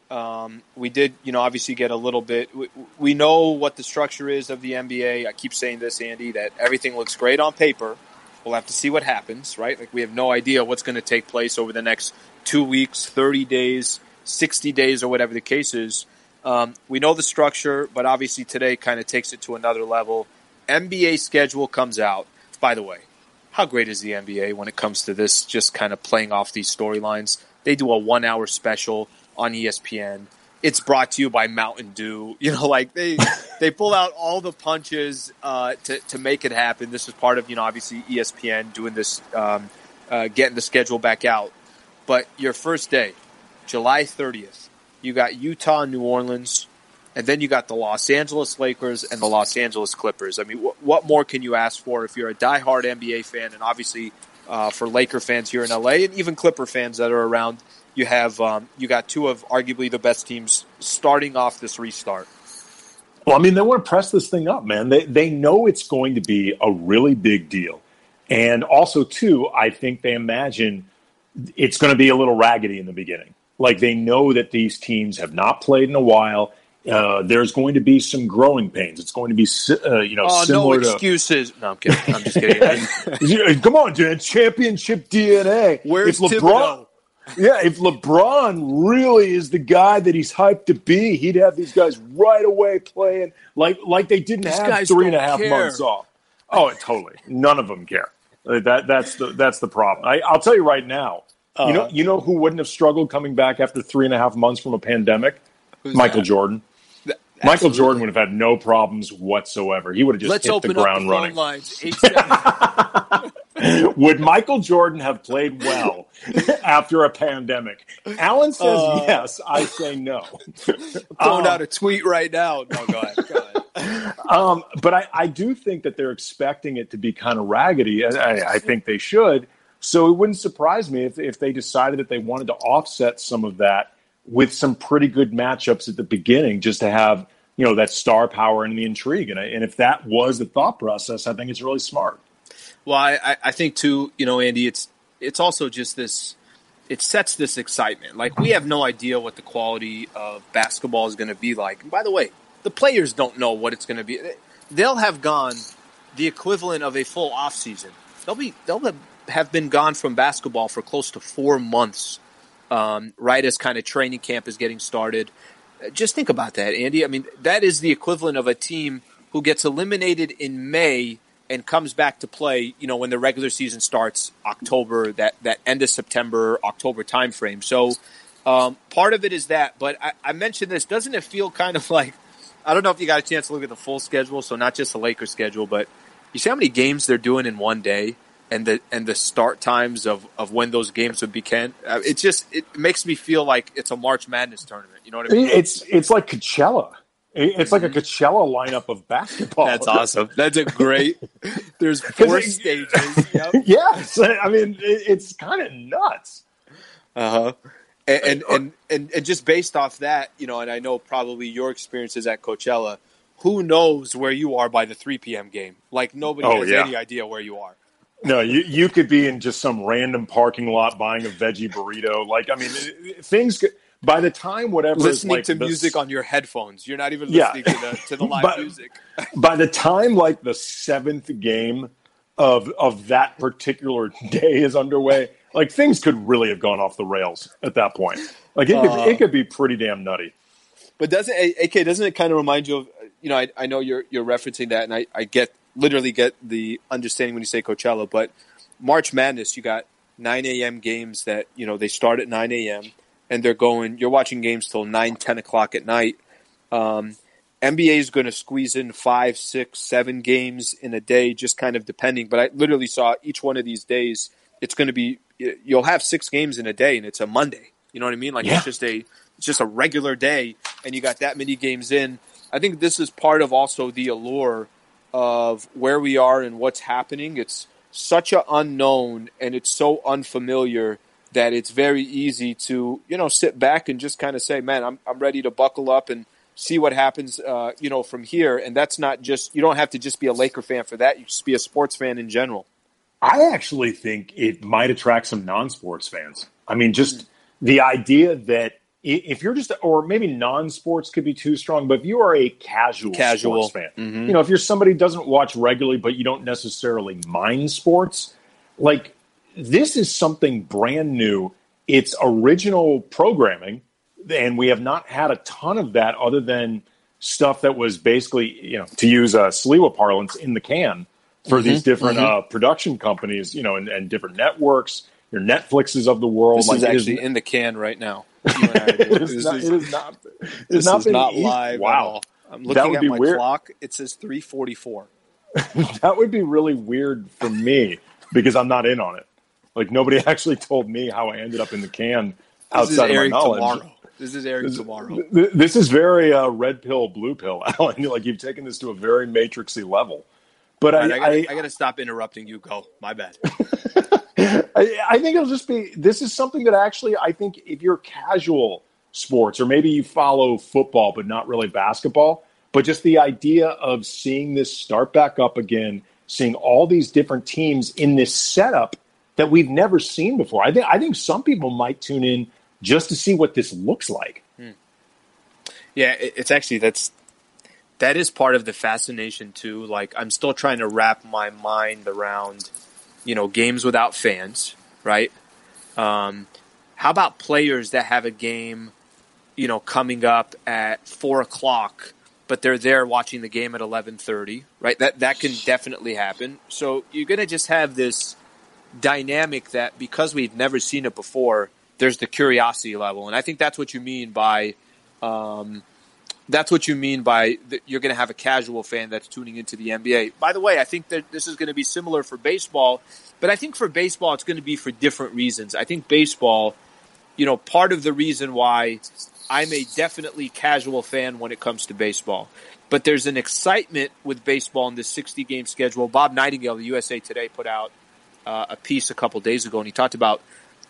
um, we did, you know, obviously get a little bit. We, we know what the structure is of the N B A. I keep saying this, Andy, that everything looks great on paper. We'll have to see what happens, right? Like we have no idea what's going to take place over the next two weeks, thirty days, sixty days, or whatever the case is. Um, we know the structure, but obviously today kind of takes it to another level. N B A schedule comes out. By the way, how great is the N B A when it comes to this, just kind of playing off these storylines? They do a one-hour special on E S P N. It's brought to you by Mountain Dew. You know, like they they pull out all the punches uh, to to make it happen. This is part of, you know, obviously E S P N doing this, um, uh, getting the schedule back out. But your first day, July thirtieth, you got Utah and New Orleans, and then you got the Los Angeles Lakers and the Los Angeles Clippers. I mean, wh- what more can you ask for if you're a diehard N B A fan, and obviously uh, for Laker fans here in L A and even Clipper fans that are around? You have um, you got two of arguably the best teams starting off this restart. Well, I mean, they want to press this thing up, man. They they know it's going to be a really big deal. And also, too, I think they imagine it's going to be a little raggedy in the beginning. Like, they know that these teams have not played in a while. Uh, there's going to be some growing pains. It's going to be, si- uh, you know, Oh, no similar to... excuses. No, I'm kidding. I'm just kidding. Come on, Dan. Championship D N A. Where's if LeBron? Thibodeau? Yeah, if LeBron really is the guy that he's hyped to be, he'd have these guys right away playing like like they didn't These have guys three and a don't half care. months off. Oh, totally. None of them care. Uh, That that's the that's the problem. I, I'll tell you right now. Uh, you know, you know who wouldn't have struggled coming back after three and a half months from a pandemic? Michael that? Jordan. Th- Michael Jordan would have had no problems whatsoever. He would have just Let's hit open the ground up the running. phone lines. Eight, seven. Would Michael Jordan have played well after a pandemic? Alan says uh, yes. I say no. Throwing um, out a tweet right now. No, go ahead. Go ahead. Um, but I, I do think that they're expecting it to be kind of raggedy. I, I think they should. So it wouldn't surprise me if, if they decided that they wanted to offset some of that with some pretty good matchups at the beginning, just to have, you know, that star power and the intrigue. And, I, and if that was the thought process, I think it's really smart. Well, I, I think too, you know, Andy, it's it's also just this, it sets this excitement. Like, we have no idea what the quality of basketball is going to be like. And by the way, the players don't know what it's going to be. They'll have gone the equivalent of a full off season. They'll be they'll have, have been gone from basketball for close to four months, um, right as kind of training camp is getting started. Just think about that, Andy. I mean, that is the equivalent of a team who gets eliminated in May and comes back to play, you know, when the regular season starts, October, that, that end of September, October timeframe. So um, part of it is that. But I, I mentioned this. Doesn't it feel kind of like, I don't know if you got a chance to look at the full schedule, so not just the Lakers schedule, but you see how many games they're doing in one day and the and the start times of, of when those games would begin. Uh, it just it makes me feel like it's a March Madness tournament. You know what I mean? It's, it's like Coachella. It's like a Coachella lineup of basketball. That's awesome. That's a great. There's four it, stages. Yep. Yes, I mean it, it's kind of nuts. Uh huh. And and, and and and just based off that, you know, and I know probably your experiences at Coachella. Who knows where you are by the three p.m. game? Like nobody oh, has yeah. any idea where you are. No, you you could be in just some random parking lot buying a veggie burrito. Like I mean, things could. By the time whatever listening like to the, music on your headphones, you're not even listening yeah. to the to the live by, music. By the time like the seventh game of of that particular day is underway, like things could really have gone off the rails at that point. Like it could, uh, it could be pretty damn nutty. But doesn't A K doesn't it kind of remind you of, you know, I, I know you're you're referencing that, and I, I get literally get the understanding when you say Coachella, but March Madness, you got nine a.m. games that, you know, they start at nine a.m. and they're going, you're watching games till nine, ten o'clock at night. Um, N B A is going to squeeze in five, six, seven games in a day, just kind of depending. But I literally saw each one of these days, it's going to be, you'll have six games in a day, and it's a Monday. You know what I mean? Like yeah. it's just a, it's just a regular day, and you got that many games in. I think this is part of also the allure of where we are and what's happening. It's such an unknown, and it's so unfamiliar that it's very easy to, you know, sit back and just kind of say, man, I'm I'm ready to buckle up and see what happens, uh, you know, from here. And that's not just, you don't have to just be a Laker fan for that. You just be a sports fan in general. I actually think it might attract some non-sports fans. I mean, just mm-hmm. the idea that if you're just, or maybe non-sports could be too strong, but if you are a casual, casual. sports fan, mm-hmm. you know, if you're somebody who doesn't watch regularly, but you don't necessarily mind sports, like, this is something brand new. It's original programming, and we have not had a ton of that other than stuff that was basically, you know, to use a Sliwa parlance, in the can for mm-hmm, these different mm-hmm. uh, production companies, you know, and, and different networks, your Netflixes of the world. This like, is actually is, in the can right now. it, is not, it is not. It's this not, is not easy. live Wow. at all. I'm looking at my weird. clock. It says three forty-four. That would be really weird for me because I'm not in on it. Like, nobody actually told me how I ended up in the can outside of my knowledge. Tomorrow. This is airing this, tomorrow. This is very uh, red pill, blue pill, Alan. Like, you've taken this to a very matrixy level. But right, I, I, I, I got to stop interrupting you. Go. My bad. I, I think it'll just be, this is something that actually, I think if you're casual sports, or maybe you follow football but not really basketball, but just the idea of seeing this start back up again, seeing all these different teams in this setup that we've never seen before. I think I think some people might tune in just to see what this looks like. Hmm. Yeah, it's actually, that's that is part of the fascination too. Like, I'm still trying to wrap my mind around, you know, games without fans, right? Um, how about players that have a game, you know, coming up at four o'clock, but they're there watching the game at eleven thirty, right? That that can definitely happen. So you're gonna just have this dynamic that because we've never seen it before, there's the curiosity level. And I think that's what you mean by um, that's what you mean by the, you're going to have a casual fan that's tuning into the N B A. By the way, I think that this is going to be similar for baseball, but I think for baseball it's going to be for different reasons. I think baseball, you know, part of the reason why I'm a definitely casual fan when it comes to baseball, but there's an excitement with baseball in this sixty-game schedule. Bob Nightingale, the U S A Today, put out uh, a piece a couple days ago, and he talked about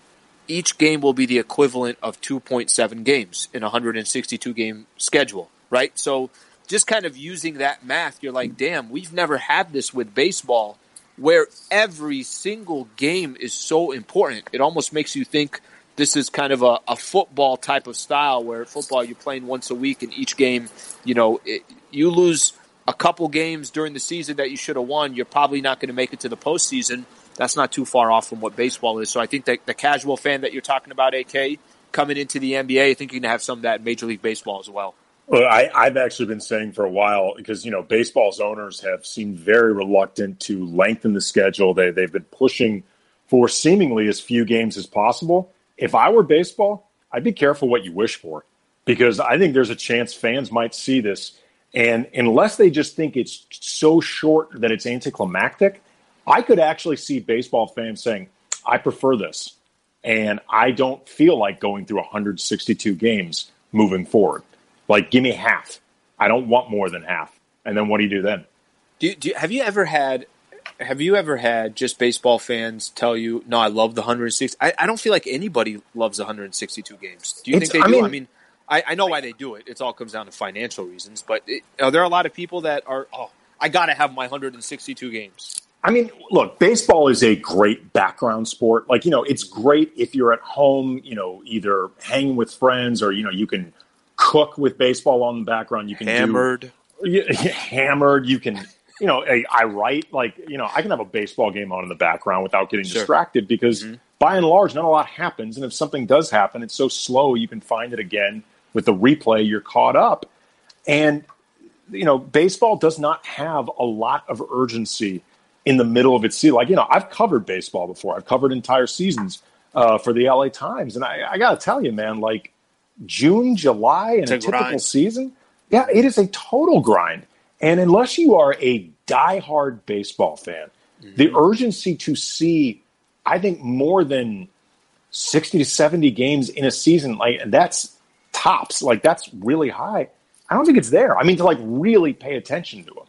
each game will be the equivalent of two point seven games in a one hundred sixty-two game schedule, right? So just kind of using that math, you're like, damn, we've never had this with baseball where every single game is so important. It almost makes you think this is kind of a, a football type of style where football you're playing once a week, and each game, you know, it, you lose a couple games during the season that you should have won, you're probably not going to make it to the postseason. That's not too far off from what baseball is. So I think that the casual fan that you're talking about, A K, coming into the N B A, I think you're going to have some of that in Major League Baseball as well. Well, I, I've actually been saying for a while, because, you know, baseball's owners have seemed very reluctant to lengthen the schedule. They, they've been pushing for seemingly as few games as possible. If I were baseball, I'd be careful what you wish for, because I think there's a chance fans might see this. And unless they just think it's so short that it's anticlimactic, I could actually see baseball fans saying, I prefer this, and I don't feel like going through one hundred sixty-two games moving forward. Like, give me half. I don't want more than half. And then what do you do then? Do you, do you, have you ever had have you ever had just baseball fans tell you, no, I love the one hundred sixty? I, I don't feel like anybody loves one hundred sixty-two games. Do you It's, think they I do? mean, I mean, I, I know why they do it. It all comes down to financial reasons. But it, are there a lot of people that are, oh, I got to have my one hundred sixty-two games? I mean, look, baseball is a great background sport. Like, you know, it's great if you're at home, you know, either hanging with friends or, you know, you can cook with baseball on the background. You can hammered, do, you, hammered. You can, you know, I, I write like, you know, I can have a baseball game on in the background without getting sure. distracted, because mm-hmm. by and large, not a lot happens. And if something does happen, it's so slow, you can find it again with the replay. You're caught up. And, you know, baseball does not have a lot of urgency in the middle of its season. Like, you know, I've covered baseball before. I've covered entire seasons uh, for the L A Times. And I, I got to tell you, man, like June, July, and a, a typical grind. season, yeah, it is a total grind. And unless you are a diehard baseball fan, mm-hmm. the urgency to see, I think, more than sixty to seventy games in a season, like that's tops. Like, that's really high. I don't think it's there. I mean, to like really pay attention to them.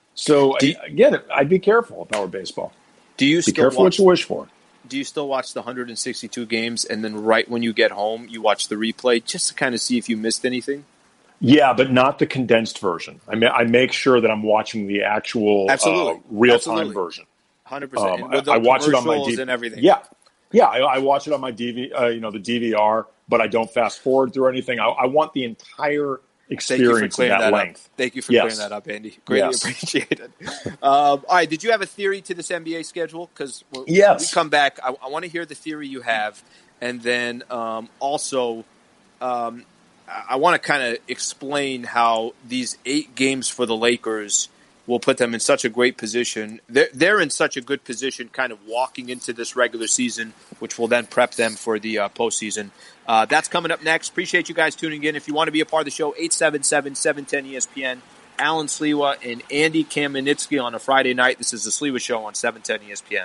So you, again, I'd be careful if I were baseball. Do you be still careful watch, what you wish for? Do you still watch the one hundred sixty-two games, and then right when you get home, you watch the replay just to kind of see if you missed anything? Yeah, but not the condensed version. I mean, I make sure that I'm watching the actual uh, real-time version. one hundred percent. Um, With I, I watch it on my D V R and everything. Yeah, yeah. I, I watch it on my D V, uh, you know, the D V R, but I don't fast forward through anything. I, I want the entire experience of that, that length. Up. Thank you for yes. clearing that up, Andy. Greatly yes. appreciated. um, all right, did you have a theory to this N B A schedule? Because when yes. we come back, I, I want to hear the theory you have, and then um, also um, I want to kind of explain how these eight games for the Lakers will put them in such a great position. They're, they're in such a good position kind of walking into this regular season, which will then prep them for the uh, postseason. Uh, that's coming up next. Appreciate you guys tuning in. If you want to be a part of the show, eight seven seven, seven one zero, E S P N. Alan Sliwa and Andy Kamenitsky on a Friday night. This is the Sliwa Show on seven ten E S P N.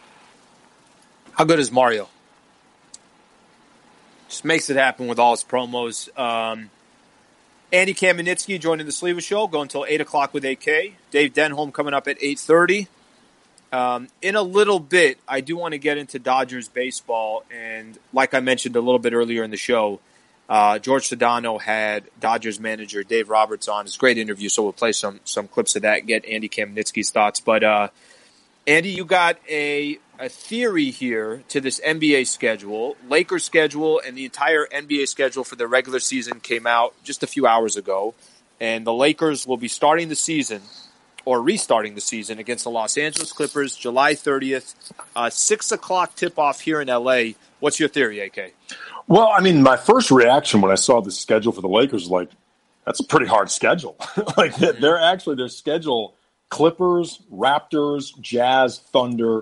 How good is Mario? Just makes it happen with all his promos. Um, Andy Kamenitsky joining the Sliwa Show, going until eight o'clock with A K. Dave Denholm coming up at eight thirty. Um, in a little bit, I do want to get into Dodgers baseball. And like I mentioned a little bit earlier in the show, uh, George Sedano had Dodgers manager Dave Roberts on. It's a great interview, so we'll play some some clips of that and get Andy Kamenitsky's thoughts. But, uh, Andy, you got a, a theory here to this N B A schedule. Lakers schedule and the entire N B A schedule for the regular season came out just a few hours ago. And the Lakers will be starting the season or restarting the season against the Los Angeles Clippers July thirtieth, uh, six o'clock tip-off here in L A. What's your theory, A K? Well, I mean, my first reaction when I saw the schedule for the Lakers was like, that's a pretty hard schedule. Like, they're actually, their schedule, Clippers, Raptors, Jazz, Thunder,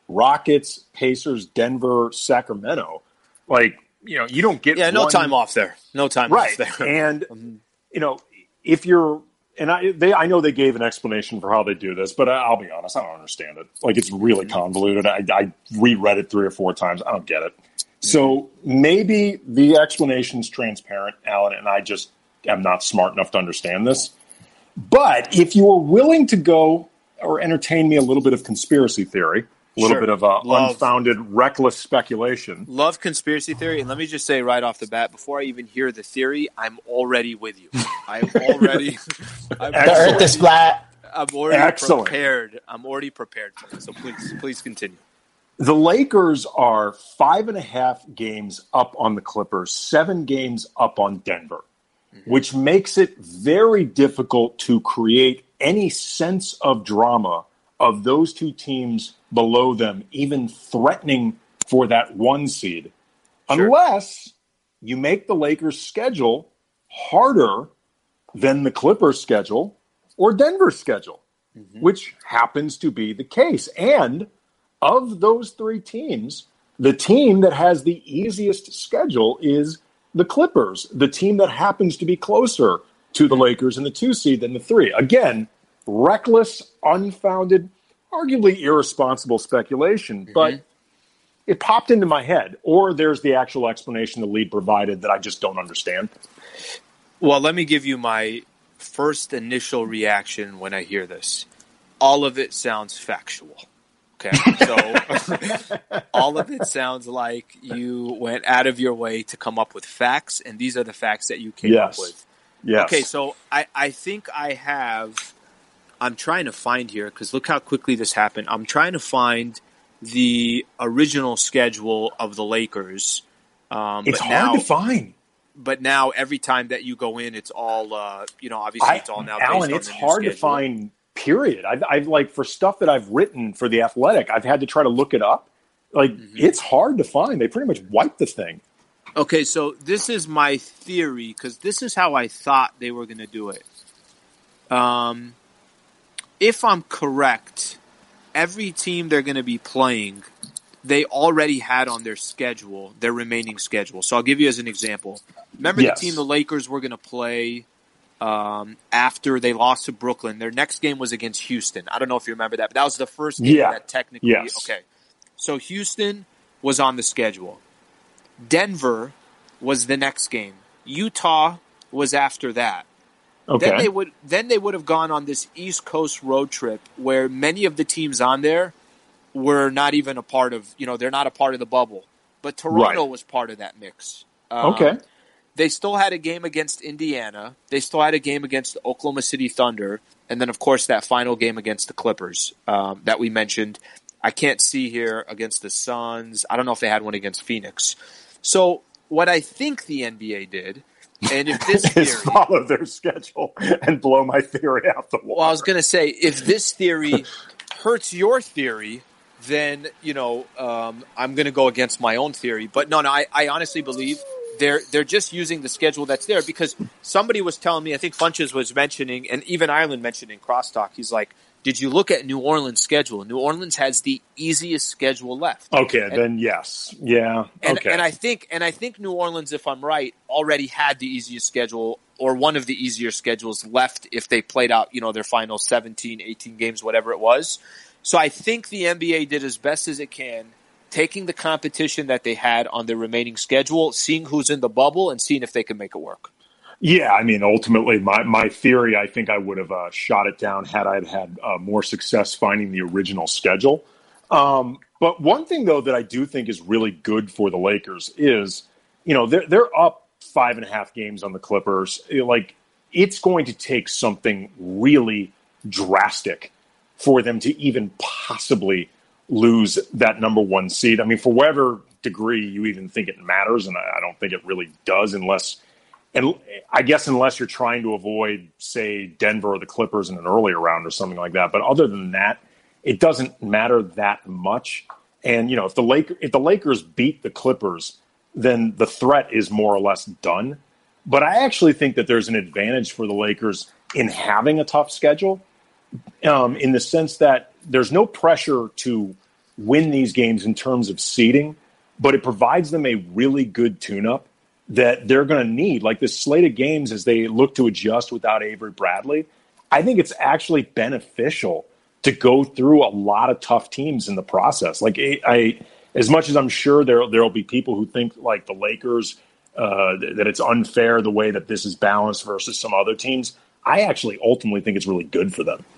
Rockets, Pacers, Denver, Sacramento. Like, you know, you don't get yeah, no one... time off there. No time right. off there. And, you know, if you're, and I, they, I know they gave an explanation for how they do this, but I, I'll be honest, I don't understand it. Like, it's really convoluted. I, I reread it three or four times. I don't get it. So maybe the explanation's transparent, Alan, and I just am not smart enough to understand this. But if you are willing to go or entertain me a little bit of conspiracy theory, a little Sure. bit of uh, Love- unfounded, reckless speculation. Love conspiracy theory, and let me just say right off the bat, before I even hear the theory, I'm already with you. I'm already, I'm The earth is flat. I'm already Excellent. prepared. I'm already prepared for this. So please, please continue. The Lakers are five and a half games up on the Clippers, seven games up on Denver, mm-hmm. which makes it very difficult to create any sense of drama of those two teams below them, even threatening for that one seed, Sure. unless you make the Lakers' schedule harder than the Clippers' schedule or Denver's schedule, mm-hmm. which happens to be the case. And of those three teams, the team that has the easiest schedule is the Clippers, the team that happens to be closer to the Lakers in the two seed than the three. Again, reckless, unfounded, arguably irresponsible speculation, mm-hmm. but it popped into my head. Or there's the actual explanation the lead provided that I just don't understand. Well, let me give you my first initial reaction when I hear this. All of it sounds factual. Okay, so all of it sounds like you went out of your way to come up with facts, and these are the facts that you came yes. up with. Yes. Okay, so I, I think I have – I'm trying to find here because look how quickly this happened. I'm trying to find the original schedule of the Lakers. Um, it's but hard now, to find. But now every time that you go in, it's all uh, – you know, obviously it's all now I, Alan, based on it's the new hard to schedule. find – period. I've, I've like for stuff that I've written for The Athletic, I've had to try to look it up. Like mm-hmm. it's hard to find. They pretty much wiped the thing. Okay, so this is my theory because this is how I thought they were going to do it. Um, if I'm correct, every team they're going to be playing, they already had on their schedule, their remaining schedule. So I'll give you as an example. Remember yes. the team the Lakers were going to play Um, after they lost to Brooklyn? Their next game was against Houston. I don't know if you remember that, but that was the first game yeah. that technically yes. okay. So Houston was on the schedule. Denver was the next game. Utah was after that. Okay. Then they would then they would have gone on this East Coast road trip where many of the teams on there were not even a part of, you know, they're not a part of the bubble. But Toronto right. was part of that mix. Um, okay. They still had a game against Indiana. They still had a game against the Oklahoma City Thunder. And then, of course, that final game against the Clippers um, that we mentioned. I can't see here against the Suns. I don't know if they had one against Phoenix. So what I think the N B A did, and if this theory... is follow their schedule and blow my theory out the wall. Well, I was going to say, if this theory hurts your theory, then, you know, um, I'm going to go against my own theory. But no, no, I, I honestly believe... They're they're just using the schedule that's there because somebody was telling me, I think Funches was mentioning, and even Ireland mentioned in Crosstalk, he's like, did you look at New Orleans' schedule? New Orleans has the easiest schedule left. Okay, and, then yes. Yeah. And, okay. and I think and I think New Orleans, if I'm right, already had the easiest schedule or one of the easier schedules left if they played out, you know, their final seventeen, eighteen games, whatever it was. So I think the N B A did as best as it can, taking the competition that they had on their remaining schedule, seeing who's in the bubble, and seeing if they can make it work. Yeah, I mean, ultimately, my, my theory, I think I would have uh, shot it down had I had uh, more success finding the original schedule. Um, but one thing, though, that I do think is really good for the Lakers is, you know, they're, they're up five and a half games on the Clippers. Like, it's going to take something really drastic for them to even possibly lose that number one seed. I mean, for whatever degree you even think it matters, and I don't think it really does unless, and I guess unless you're trying to avoid, say, Denver or the Clippers in an earlier round or something like that. But other than that, it doesn't matter that much. And, you know, if the Lake, if the Lakers beat the Clippers, then the threat is more or less done. But I actually think that there's an advantage for the Lakers in having a tough schedule, um, in the sense that there's no pressure to win these games in terms of seeding, but it provides them a really good tune-up that they're going to need. Like this slate of games as they look to adjust without Avery Bradley, I think it's actually beneficial to go through a lot of tough teams in the process. Like I, I as much as I'm sure there there will be people who think like the Lakers uh, that it's unfair the way that this is balanced versus some other teams, I actually ultimately think it's really good for them.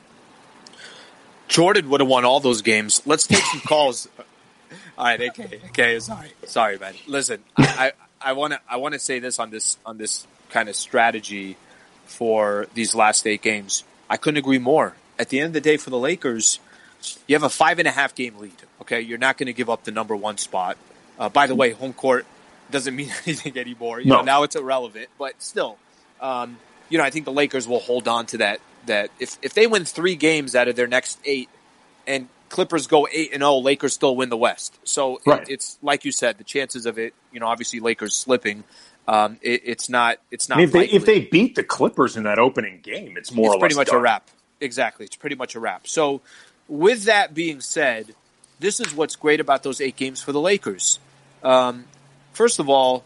Jordan would have won all those games. Let's take some calls. All right, okay, okay, sorry, sorry, man. Listen, I I want to I want to say this on this on this kind of strategy for these last eight games. I couldn't agree more. At the end of the day, for the Lakers, you have a five and a half game lead. Okay, you're not going to give up the number one spot. Uh, by the way, home court doesn't mean anything anymore. You no. know, now it's irrelevant, but still, um, you know, I think the Lakers will hold on to that. That if if they win three games out of their next eight, and Clippers go eight and zero, Lakers still win the West. So right. it, it's like you said, the chances of it, you know, obviously Lakers slipping. Um, it, it's not. It's not. I mean, if, they, likely. if they beat the Clippers in that opening game, it's more. It's or pretty less much done. a wrap. Exactly, it's pretty much a wrap. So, with that being said, this is what's great about those eight games for the Lakers. Um, first of all,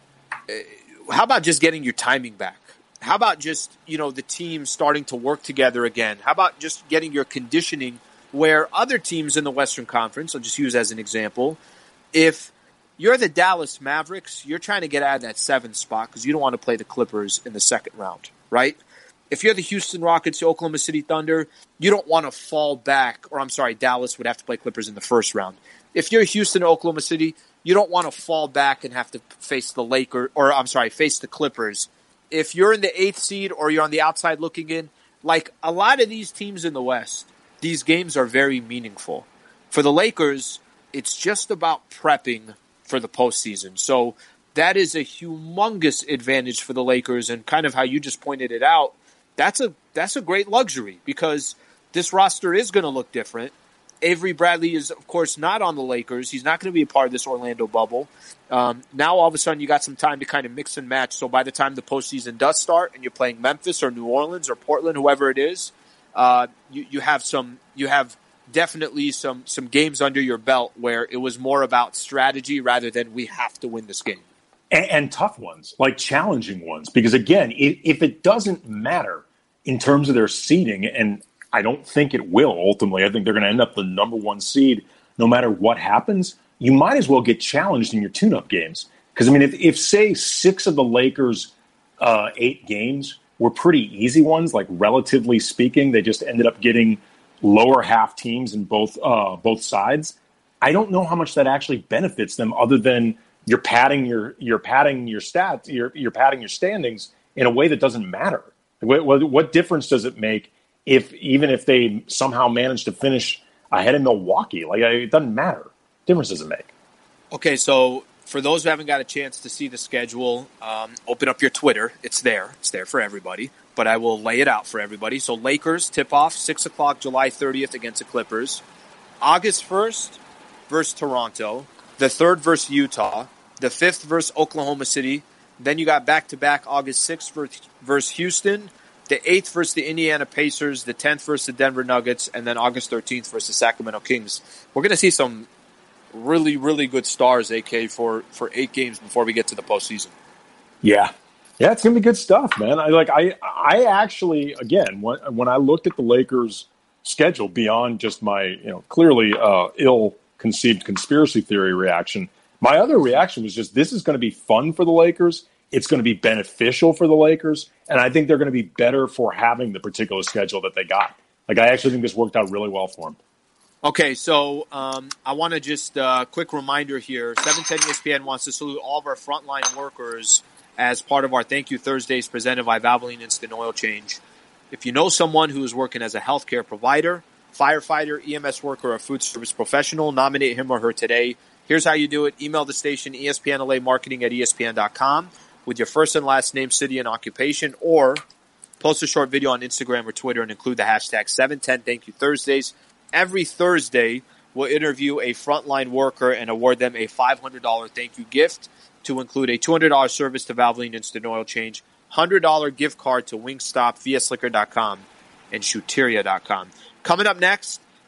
how about just getting your timing back? How about just, you know, the team starting to work together again? How about just getting your conditioning where other teams in the Western Conference, I'll just use as an example, if you're the Dallas Mavericks, you're trying to get out of that seventh spot because you don't want to play the Clippers in the second round, right? If you're the Houston Rockets, the Oklahoma City Thunder, you don't want to fall back, or I'm sorry, Dallas would have to play Clippers in the first round. If you're Houston or Oklahoma City, you don't want to fall back and have to face the Lakers, or I'm sorry, face the Clippers. If you're in the eighth seed or you're on the outside looking in, like a lot of these teams in the West, these games are very meaningful. For the Lakers, it's just about prepping for the postseason. So that is a humongous advantage for the Lakers, and kind of how you just pointed it out, that's a that's a great luxury because this roster is going to look different. Avery Bradley is, of course, not on the Lakers. He's not going to be a part of this Orlando bubble. Um, now, all of a sudden, you got some time to kind of mix and match. So by the time the postseason does start and you're playing Memphis or New Orleans or Portland, whoever it is, uh, you, you have some you have definitely some some games under your belt where it was more about strategy rather than we have to win this game. And, and tough ones, like challenging ones. Because, again, if, if it doesn't matter in terms of their seeding, and I don't think it will ultimately, I think they're going to end up the number one seed no matter what happens, you might as well get challenged in your tune-up games. Because, I mean, if, if, say, six of the Lakers' uh, eight games were pretty easy ones, like relatively speaking, they just ended up getting lower half teams in both uh, both sides, I don't know how much that actually benefits them other than you're padding your you're padding your stats, you're, you're padding your standings in a way that doesn't matter. What, what, what difference does it make if even if they somehow manage to finish ahead of Milwaukee? Like, it doesn't matter. What difference does it make? Okay, so for those who haven't got a chance to see the schedule, um, open up your Twitter. It's there. It's there for everybody. But I will lay it out for everybody. So Lakers tip-off, six o'clock, July thirtieth against the Clippers. August first versus Toronto. The third versus Utah. The fifth versus Oklahoma City. Then you got back-to-back August sixth versus Houston. The eighth versus the Indiana Pacers. The tenth versus the Denver Nuggets. And then August thirteenth versus the Sacramento Kings. We're going to see some really, really good stars, A K, for, for eight games before we get to the postseason. Yeah. Yeah, it's going to be good stuff, man. I like. I I actually, again, when, when I looked at the Lakers' schedule beyond just my, you know, clearly uh, ill-conceived conspiracy theory reaction, my other reaction was just this is going to be fun for the Lakers. It's going to be beneficial for the Lakers, and I think they're going to be better for having the particular schedule that they got. Like, I actually think this worked out really well for them. Okay, so um, I want to just uh, quick reminder here. seven ten E S P N wants to salute all of our frontline workers as part of our Thank You Thursdays presented by Valvoline Instant Oil Change. If you know someone who is working as a healthcare provider, firefighter, E M S worker, or food service professional, nominate him or her today. Here's how you do it. Email the station E S P N L A marketing at E S P N dot com with your first and last name, city, and occupation, or post a short video on Instagram or Twitter and include the hashtag seven ten Thank You Thursdays. Every Thursday, we'll interview a frontline worker and award them a five hundred dollars thank you gift to include a two hundred dollars service to Valvoline Instant Oil Change, one hundred dollars gift card to Wingstop, V S Liquor dot com, and Shooteria dot com. Coming up next,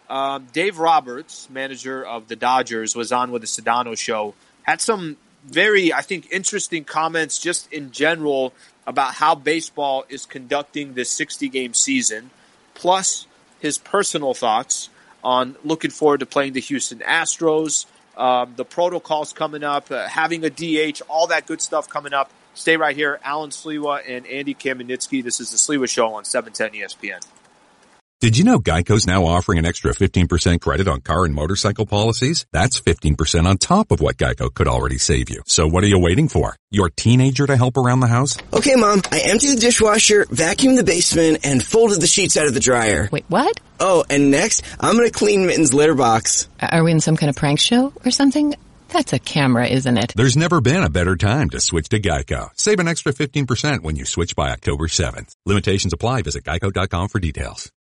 Um, Dave Roberts, manager of the Dodgers, was on with the Sedano show. Had some very, I think, interesting comments just in general about how baseball is conducting this sixty-game season, plus his personal thoughts on looking forward to playing the Houston Astros, um, the protocols coming up, uh, having a D H, all that good stuff coming up. Stay right here. Alan Sliwa and Andy Kamenitsky. This is the Sliwa Show on seven ten E S P N. Did you know Geico's now offering an extra fifteen percent credit on car and motorcycle policies? That's fifteen percent on top of what Geico could already save you. So what are you waiting for? Your teenager to help around the house? Okay, Mom, I emptied the dishwasher, vacuumed the basement, and folded the sheets out of the dryer. Wait, what? Oh, and next, I'm going to clean Mitten's litter box. Are we in some kind of prank show or something? That's a camera, isn't it? There's never been a better time to switch to Geico. Save an extra fifteen percent when you switch by October seventh. Limitations apply. Visit geico dot com for details.